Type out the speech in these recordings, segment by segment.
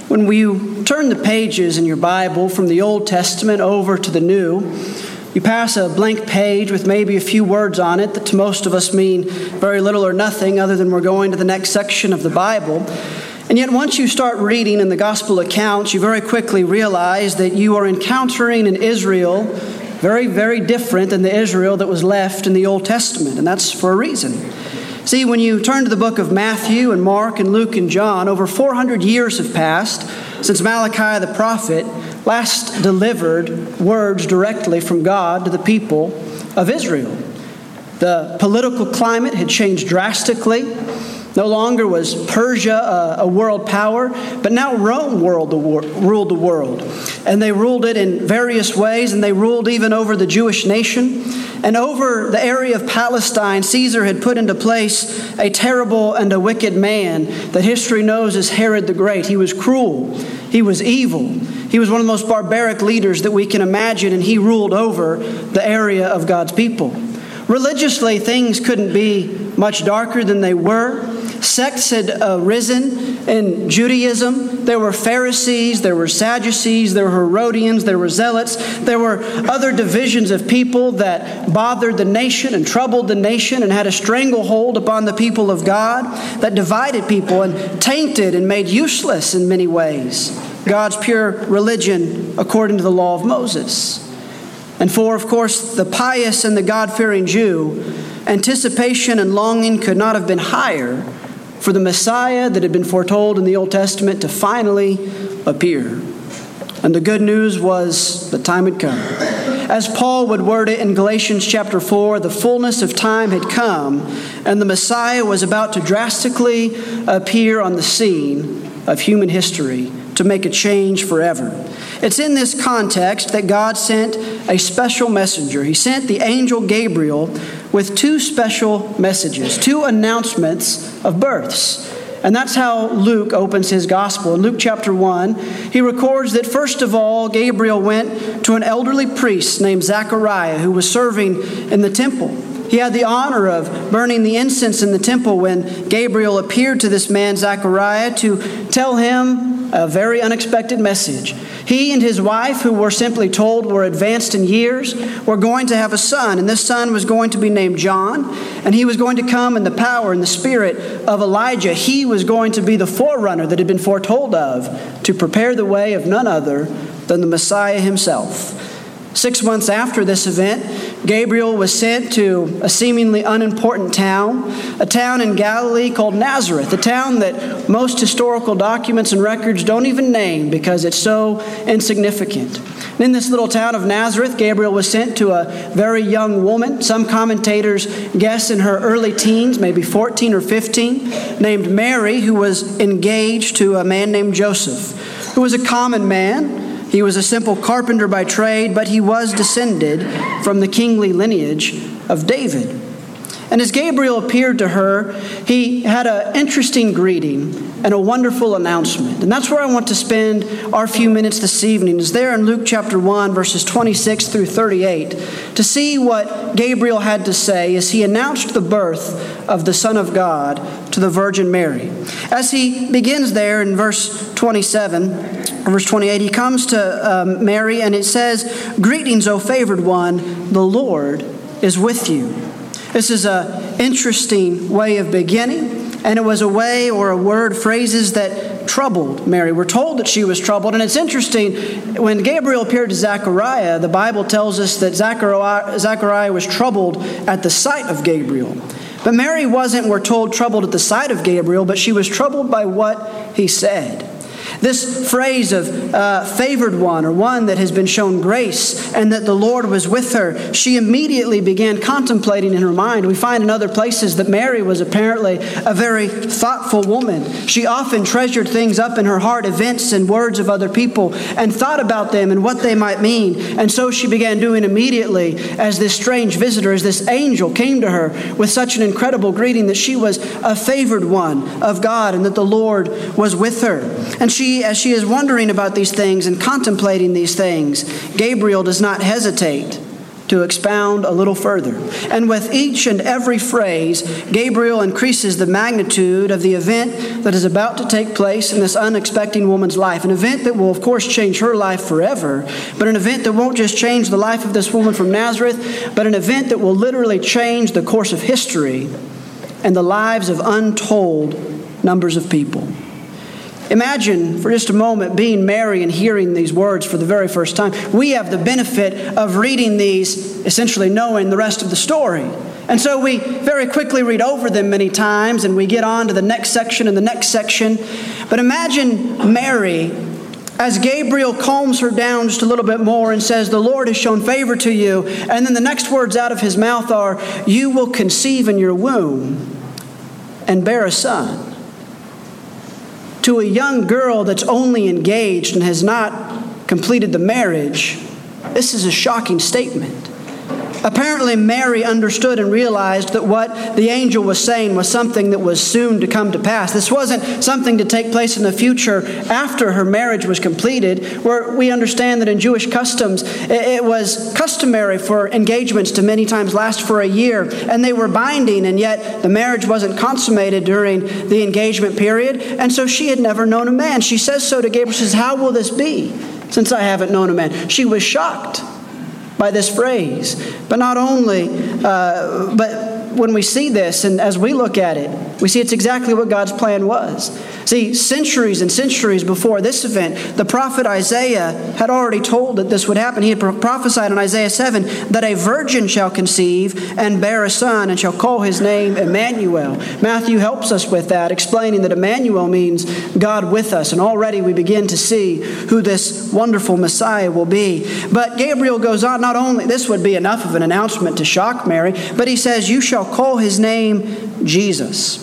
When you turn the pages in your Bible from the Old Testament over to the New, you pass a blank page with maybe a few words on it that to most of us mean very little or nothing other than we're going to the next section of the Bible. And yet once you start reading in the gospel accounts, you very quickly realize that you are encountering an Israel very, very different than the Israel that was left in the Old Testament. And that's for a reason. See, when you turn to the book of Matthew and Mark and Luke and John, over 400 years have passed since Malachi the prophet last delivered words directly from God to the people of Israel. The political climate had changed drastically. No longer was Persia a world power, but now Rome ruled the world. And they ruled it in various ways, and they ruled even over the Jewish nation. And over the area of Palestine, Caesar had put into place a terrible and a wicked man that history knows as Herod the Great. He was cruel. He was evil. He was one of the most barbaric leaders that we can imagine, and he ruled over the area of God's people. Religiously, things couldn't be much darker than they were. Sects had arisen in Judaism. There were Pharisees, there were Sadducees, there were Herodians, there were Zealots. There were other divisions of people that bothered the nation and troubled the nation and had a stranglehold upon the people of God, that divided people and tainted and made useless in many ways God's pure religion according to the law of Moses. And for, of course, the pious and the God-fearing Jew, anticipation and longing could not have been higher for the Messiah that had been foretold in the Old Testament to finally appear. And the good news was the time had come. As Paul would word it in Galatians chapter 4, the fullness of time had come, and the Messiah was about to drastically appear on the scene of human history to make a change forever. It's in this context that God sent a special messenger. He sent the angel Gabriel with two special messages, two announcements of births. And that's how Luke opens his gospel. In Luke chapter 1, he records that first of all, Gabriel went to an elderly priest named Zechariah who was serving in the temple. He had the honor of burning the incense in the temple when Gabriel appeared to this man, Zechariah, to tell him a very unexpected message. He and his wife, who were simply told were advanced in years, were going to have a son, and this son was going to be named John, and he was going to come in the power and the spirit of Elijah. He was going to be the forerunner that had been foretold of to prepare the way of none other than the Messiah himself. 6 months after this event, Gabriel was sent to a seemingly unimportant town, a town in Galilee called Nazareth, a town that most historical documents and records don't even name because it's so insignificant. And in this little town of Nazareth, Gabriel was sent to a very young woman. Some commentators guess in her early teens, maybe 14 or 15, named Mary, who was engaged to a man named Joseph, who was a common man. He was a simple carpenter by trade, but he was descended from the kingly lineage of David. And as Gabriel appeared to her, he had an interesting greeting and a wonderful announcement. And that's where I want to spend our few minutes this evening, is there in Luke chapter 1, verses 26 through 38, to see what Gabriel had to say as he announced the birth of the Son of God to the Virgin Mary. As he begins there in verse 27, verse 28, he comes to Mary and it says, "Greetings, O favored one, the Lord is with you." This is an interesting way of beginning, and it was a way or a word, phrases that troubled Mary. We're told that she was troubled, and it's interesting, when Gabriel appeared to Zechariah, the Bible tells us that Zechariah was troubled at the sight of Gabriel. But Mary wasn't, we're told, troubled at the sight of Gabriel, but she was troubled by what he said. This phrase of favored one, or one that has been shown grace and that the Lord was with her, she immediately began contemplating in her mind. We find in other places that Mary was apparently a very thoughtful woman. She often treasured things up in her heart, events and words of other people, and thought about them and what they might mean. And so she began doing immediately as this strange visitor, as this angel came to her with such an incredible greeting, that she was a favored one of God and that the Lord was with her. And as she is wondering about these things and contemplating these things, Gabriel does not hesitate to expound a little further. And with each and every phrase, Gabriel increases the magnitude of the event that is about to take place in this unexpected woman's life. An event that will, of course, change her life forever, but an event that won't just change the life of this woman from Nazareth, but an event that will literally change the course of history and the lives of untold numbers of people. Imagine for just a moment being Mary and hearing these words for the very first time. We have the benefit of reading these, essentially knowing the rest of the story. And so we very quickly read over them many times and we get on to the next section and the next section. But imagine Mary as Gabriel calms her down just a little bit more and says, "The Lord has shown favor to you." And then the next words out of his mouth are, "You will conceive in your womb and bear a son." To a young girl that's only engaged and has not completed the marriage, this is a shocking statement. Apparently, Mary understood and realized that what the angel was saying was something that was soon to come to pass. This wasn't something to take place in the future after her marriage was completed, where we understand that in Jewish customs, it was customary for engagements to many times last for a year, and they were binding, and yet the marriage wasn't consummated during the engagement period, and so she had never known a man. She says so to Gabriel, says, "How will this be, since I haven't known a man?" She was shocked by this phrase. But not only, but when we see this and as we look at it, we see it's exactly what God's plan was. See, centuries and centuries before this event, the prophet Isaiah had already told that this would happen. He had prophesied in Isaiah 7 that a virgin shall conceive and bear a son and shall call his name Emmanuel. Matthew helps us with that, explaining that Emmanuel means God with us. And already we begin to see who this wonderful Messiah will be. But Gabriel goes on, not only, this would be enough of an announcement to shock Mary, but he says, "You shall call his name Jesus."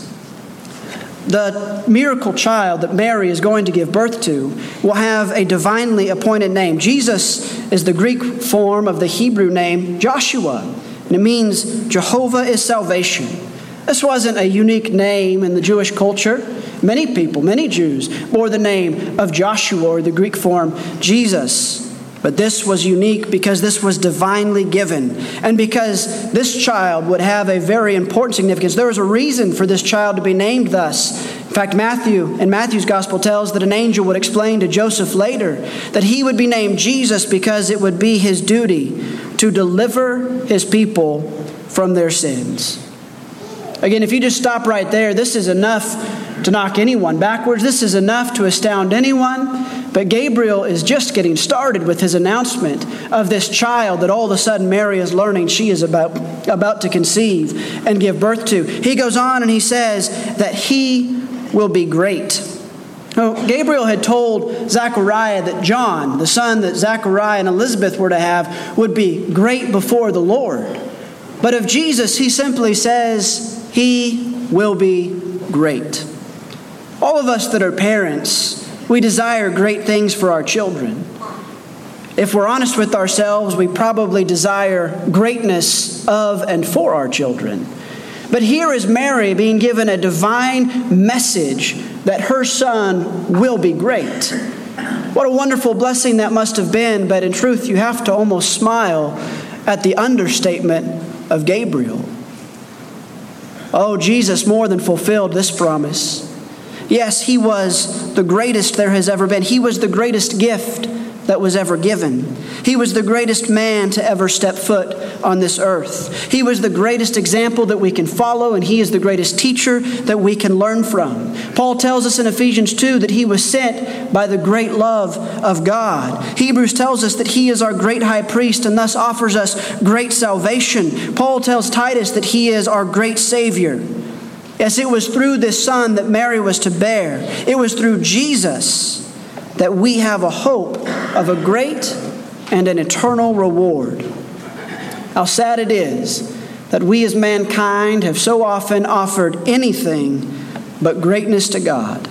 The miracle child that Mary is going to give birth to will have a divinely appointed name. Jesus is the Greek form of the Hebrew name Joshua, and it means Jehovah is salvation. This wasn't a unique name in the Jewish culture. Many people, many Jews, bore the name of Joshua or the Greek form Jesus. But this was unique because this was divinely given. And because this child would have a very important significance. There was a reason for this child to be named thus. In fact, Matthew's gospel tells that an angel would explain to Joseph later that he would be named Jesus because it would be his duty to deliver his people from their sins. Again, if you just stop right there, this is enough to knock anyone backwards. This is enough to astound anyone. But Gabriel is just getting started with his announcement of this child that all of a sudden Mary is learning she is about to conceive and give birth to. He goes on and he says that he will be great. Now, Gabriel had told Zechariah that John, the son that Zechariah and Elizabeth were to have, would be great before the Lord. But of Jesus, he simply says he will be great. All of us that are parents, we desire great things for our children. If we're honest with ourselves, we probably desire greatness of and for our children. But here is Mary being given a divine message that her son will be great. What a wonderful blessing that must have been, but in truth, you have to almost smile at the understatement of Gabriel. Oh, Jesus more than fulfilled this promise. Yes, he was the greatest there has ever been. He was the greatest gift that was ever given. He was the greatest man to ever step foot on this earth. He was the greatest example that we can follow, and he is the greatest teacher that we can learn from. Paul tells us in Ephesians 2 that he was sent by the great love of God. Hebrews tells us that he is our great high priest and thus offers us great salvation. Paul tells Titus that he is our great Savior. Yes, it was through this son that Mary was to bear. It was through Jesus that we have a hope of a great and an eternal reward. How sad it is that we as mankind have so often offered anything but greatness to God.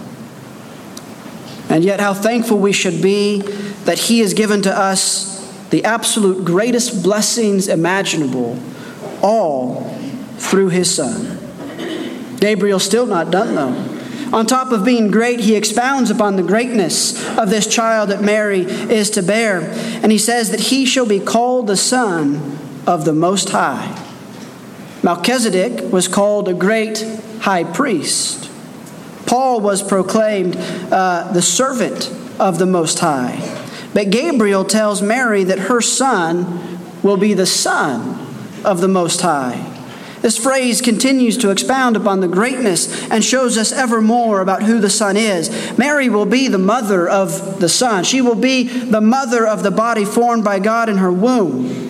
And yet how thankful we should be that he has given to us the absolute greatest blessings imaginable, all through his son. Gabriel's still not done, though. On top of being great, he expounds upon the greatness of this child that Mary is to bear. And he says that he shall be called the Son of the Most High. Melchizedek was called a great high priest. Paul was proclaimed the servant of the Most High. But Gabriel tells Mary that her son will be the Son of the Most High. This phrase continues to expound upon the greatness and shows us ever more about who the Son is. Mary will be the mother of the Son. She will be the mother of the body formed by God in her womb.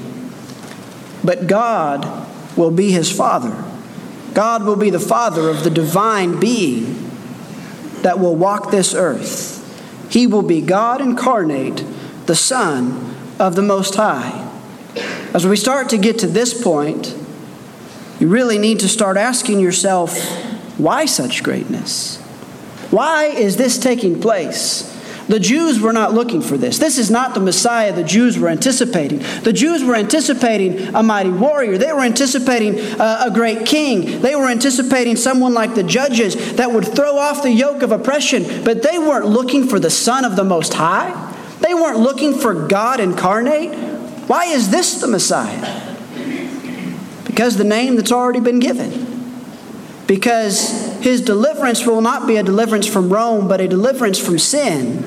But God will be his Father. God will be the Father of the divine being that will walk this earth. He will be God incarnate, the Son of the Most High. As we start to get to this point, you really need to start asking yourself, why such greatness? Why is this taking place? The Jews were not looking for this. This is not the Messiah the Jews were anticipating. The Jews were anticipating a mighty warrior. They were anticipating a great king. They were anticipating someone like the judges that would throw off the yoke of oppression. But they weren't looking for the Son of the Most High. They weren't looking for God incarnate. Why is this the Messiah? Because the name that's already been given. Because his deliverance will not be a deliverance from Rome, but a deliverance from sin.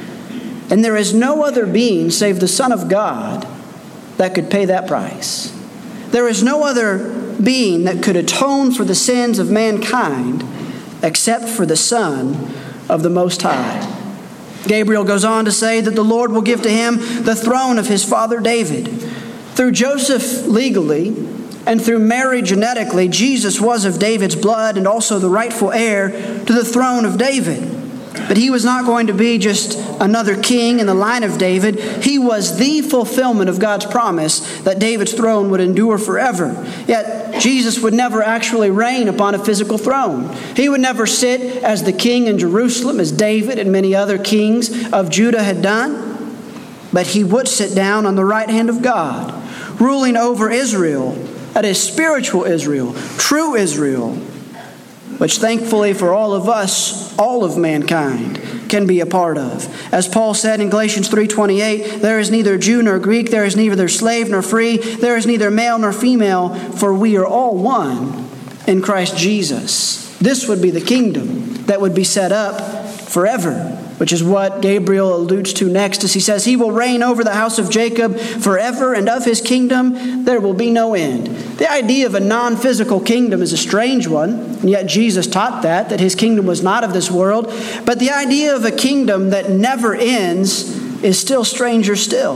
And there is no other being save the Son of God that could pay that price. There is no other being that could atone for the sins of mankind except for the Son of the Most High. Gabriel goes on to say that the Lord will give to him the throne of his father David. Through Joseph legally and through Mary genetically, Jesus was of David's blood and also the rightful heir to the throne of David. But he was not going to be just another king in the line of David. He was the fulfillment of God's promise that David's throne would endure forever. Yet Jesus would never actually reign upon a physical throne. He would never sit as the king in Jerusalem as David and many other kings of Judah had done. But he would sit down on the right hand of God, ruling over Israel, that is spiritual Israel, true Israel, which thankfully for all of us, all of mankind, can be a part of. As Paul said in Galatians 3:28, there is neither Jew nor Greek, there is neither slave nor free, there is neither male nor female, for we are all one in Christ Jesus. This would be the kingdom that would be set up forever, which is what Gabriel alludes to next as he says, he will reign over the house of Jacob forever, and of his kingdom there will be no end. The idea of a non-physical kingdom is a strange one, and yet Jesus taught that his kingdom was not of this world. But the idea of a kingdom that never ends is still stranger still.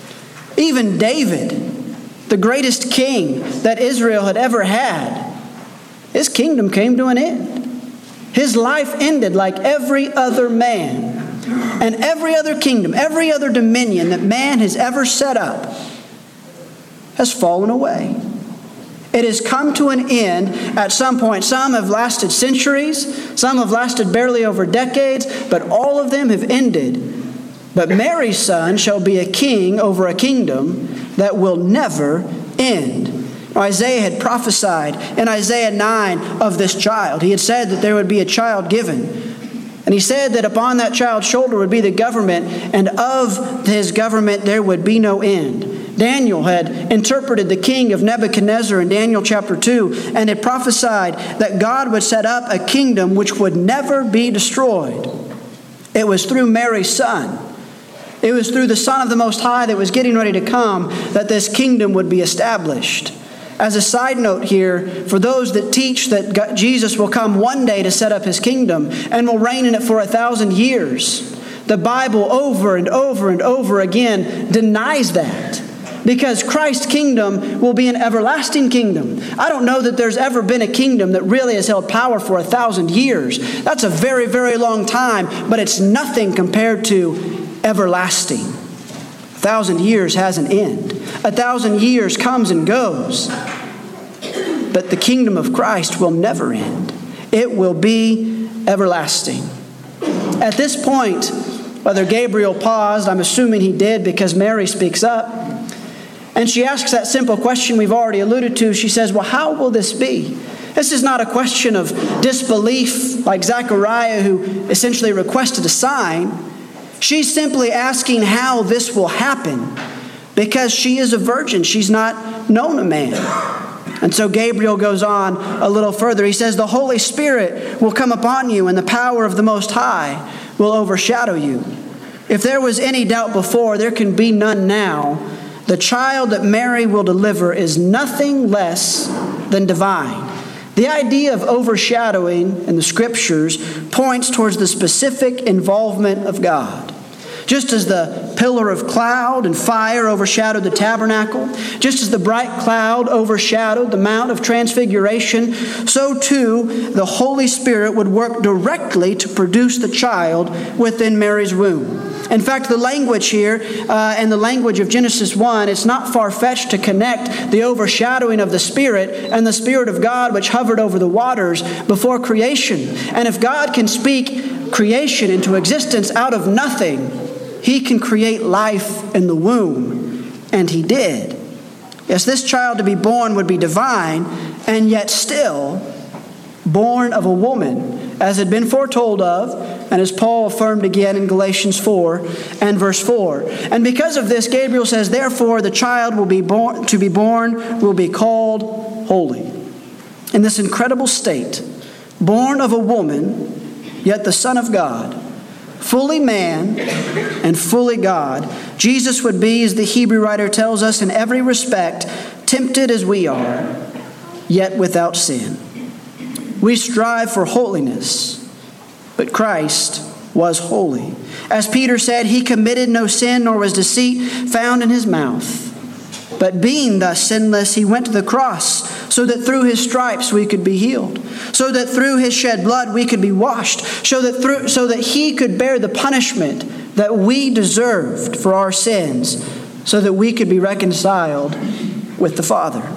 Even David, the greatest king that Israel had ever had, his kingdom came to an end. His life ended like every other man. And every other kingdom, every other dominion that man has ever set up has fallen away. It has come to an end at some point. Some have lasted centuries. Some have lasted barely over decades. But all of them have ended. But Mary's son shall be a king over a kingdom that will never end. Isaiah had prophesied in Isaiah 9 of this child. He had said that there would be a child given. And he said that upon that child's shoulder would be the government, and of his government there would be no end. Daniel had interpreted the king of Nebuchadnezzar in Daniel chapter 2 and had prophesied that God would set up a kingdom which would never be destroyed. It was through Mary's son. It was through the Son of the Most High that was getting ready to come that this kingdom would be established. As a side note here, for those that teach that Jesus will come one day to set up his kingdom and will reign in it for 1,000 years, the Bible over and over and over again denies that. Because Christ's kingdom will be an everlasting kingdom. I don't know that there's ever been a kingdom that really has held power for 1,000 years. That's a very, very long time, but it's nothing compared to everlasting. 1,000 years has an end. 1,000 years comes and goes. But the kingdom of Christ will never end. It will be everlasting. At this point, whether Gabriel paused, I'm assuming he did because Mary speaks up. And she asks that simple question we've already alluded to. She says, well, how will this be? This is not a question of disbelief like Zechariah, who essentially requested a sign. She's simply asking how this will happen because she is a virgin. She's not known a man. And so Gabriel goes on a little further. He says, the Holy Spirit will come upon you, and the power of the Most High will overshadow you. If there was any doubt before, there can be none now. The child that Mary will deliver is nothing less than divine. The idea of overshadowing in the Scriptures points towards the specific involvement of God. Just as the pillar of cloud and fire overshadowed the tabernacle, just as the bright cloud overshadowed the Mount of Transfiguration, so too the Holy Spirit would work directly to produce the child within Mary's womb. In fact, the language here and the language of Genesis 1, it's not far-fetched to connect the overshadowing of the Spirit and the Spirit of God which hovered over the waters before creation. And if God can speak creation into existence out of nothing, He can create life in the womb, and He did. Yes, this child to be born would be divine, and yet still born of a woman, as had been foretold of, and as Paul affirmed again in Galatians 4 and verse 4. And because of this, Gabriel says, therefore the child will be born will be called holy. In this incredible state, born of a woman, yet the Son of God, fully man and fully God, Jesus would be, as the Hebrew writer tells us, in every respect, tempted as we are, yet without sin. We strive for holiness, but Christ was holy. As Peter said, He committed no sin, nor was deceit found in His mouth. But being thus sinless, He went to the cross, so that through His stripes we could be healed, so that through His shed blood we could be washed, so that He could bear the punishment that we deserved for our sins, so that we could be reconciled with the Father.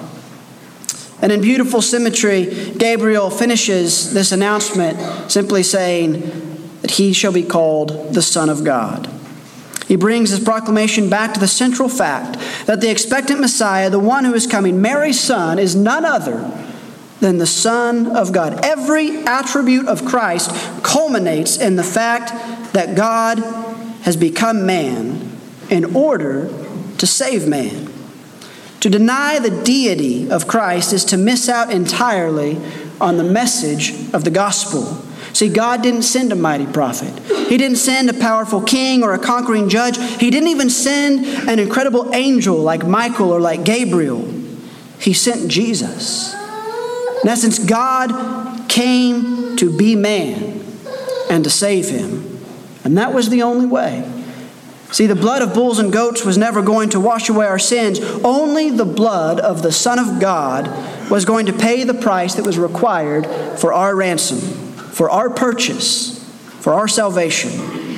And in beautiful symmetry, Gabriel finishes this announcement simply saying that He shall be called the Son of God. He brings his proclamation back to the central fact that the expectant Messiah, the one who is coming, Mary's son, is none other than the Son of God. Every attribute of Christ culminates in the fact that God has become man in order to save man. To deny the deity of Christ is to miss out entirely on the message of the gospel. See, God didn't send a mighty prophet. He didn't send a powerful king or a conquering judge. He didn't even send an incredible angel like Michael or like Gabriel. He sent Jesus. In essence, God came to be man and to save him. And that was the only way. See, the blood of bulls and goats was never going to wash away our sins. Only the blood of the Son of God was going to pay the price that was required for our ransom, for our purchase, for our salvation.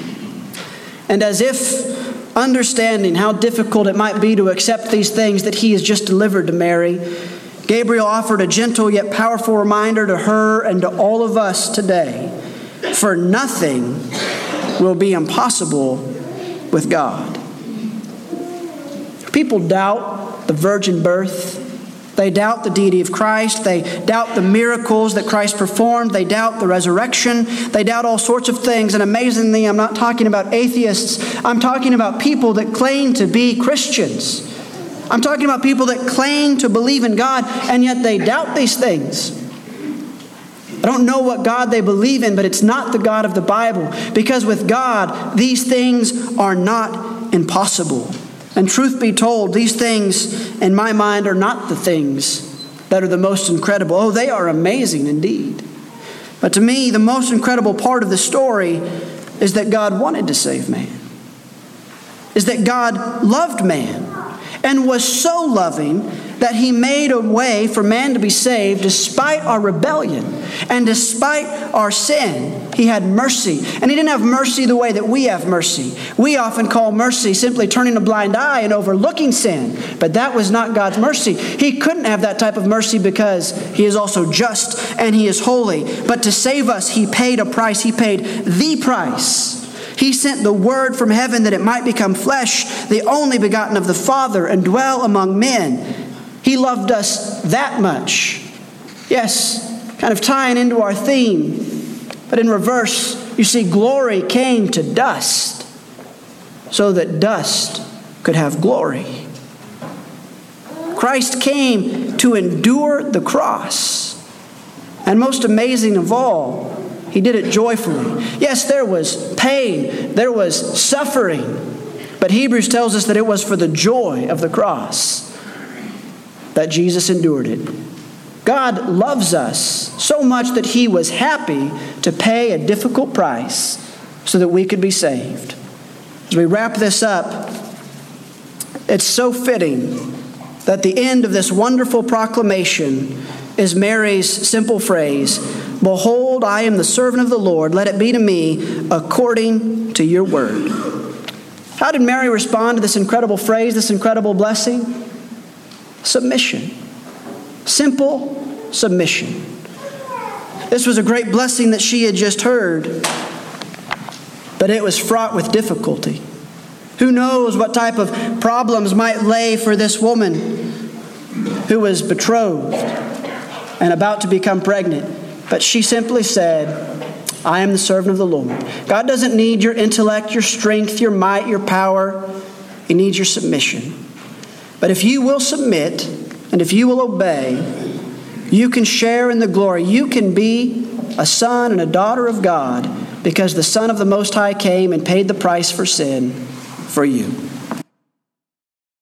And as if understanding how difficult it might be to accept these things that He has just delivered to Mary, Gabriel offered a gentle yet powerful reminder to her and to all of us today. For nothing will be impossible with God. People doubt the virgin birth. They doubt the deity of Christ. They doubt the miracles that Christ performed. They doubt the resurrection. They doubt all sorts of things. And amazingly, I'm not talking about atheists. I'm talking about people that claim to be Christians. I'm talking about people that claim to believe in God, and yet they doubt these things. I don't know what God they believe in, but it's not the God of the Bible. Because with God, these things are not impossible. And truth be told, these things, in my mind, are not the things that are the most incredible. Oh, they are amazing indeed. But to me, the most incredible part of the story is that God wanted to save man. Is that God loved man and was so loving that He made a way for man to be saved despite our rebellion and despite our sin. He had mercy. And He didn't have mercy the way that we have mercy. We often call mercy simply turning a blind eye and overlooking sin. But that was not God's mercy. He couldn't have that type of mercy because He is also just and He is holy. But to save us, He paid a price. He paid the price. He sent the Word from heaven that it might become flesh, the only begotten of the Father, and dwell among men. He loved us that much. Yes, kind of tying into our theme. But in reverse, you see, glory came to dust so that dust could have glory. Christ came to endure the cross. And most amazing of all, he did it joyfully. Yes, there was pain, there was suffering, but Hebrews tells us that it was for the joy of the cross that Jesus endured it. God loves us so much that he was happy to pay a difficult price so that we could be saved. As we wrap this up, it's so fitting that the end of this wonderful proclamation is Mary's simple phrase, "Behold, I am the servant of the Lord. Let it be to me according to your word." How did Mary respond to this incredible phrase, this incredible blessing? Submission. Simple submission. This was a great blessing that she had just heard, but it was fraught with difficulty. Who knows what type of problems might lay for this woman who was betrothed and about to become pregnant. But she simply said, "I am the servant of the Lord." God doesn't need your intellect, your strength, your might, your power. He needs your submission. But if you will submit and if you will obey, you can share in the glory. You can be a son and a daughter of God because the Son of the Most High came and paid the price for sin for you.